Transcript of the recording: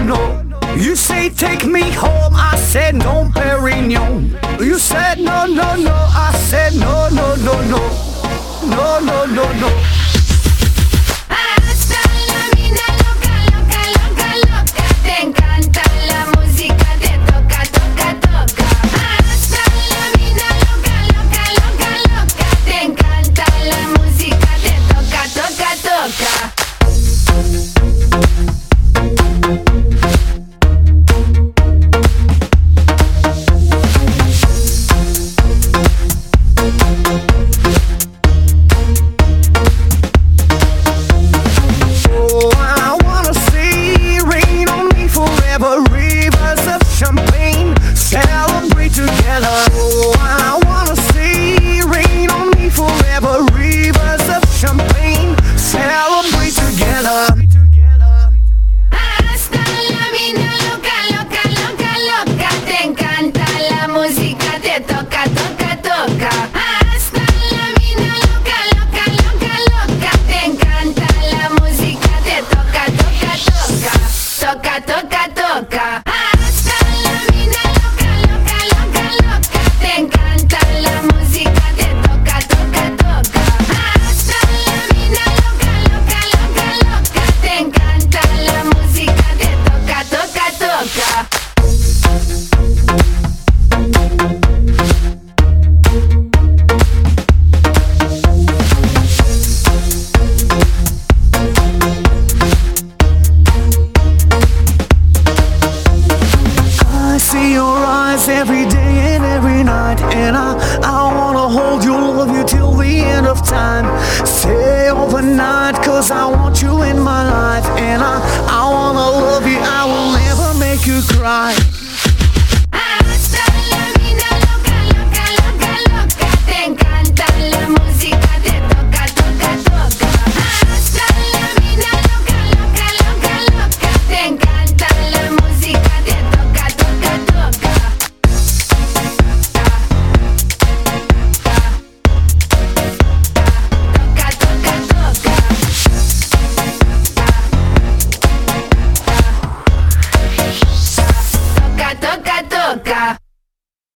no. You say take me home, I said no, Perignon. You said no, no, no, I said no, no, no, no. No, no, no, no. Hasta la vida loca, loca, loca, loca. Te encanta la música, te toca, toca, toca. Hasta la vida loca, loca, loca, loca. Te encanta la música, te toca, toca, toca. Every day and every night, and I wanna hold you, love you till the end of time. Stay overnight, cause I want you in my life, and I wanna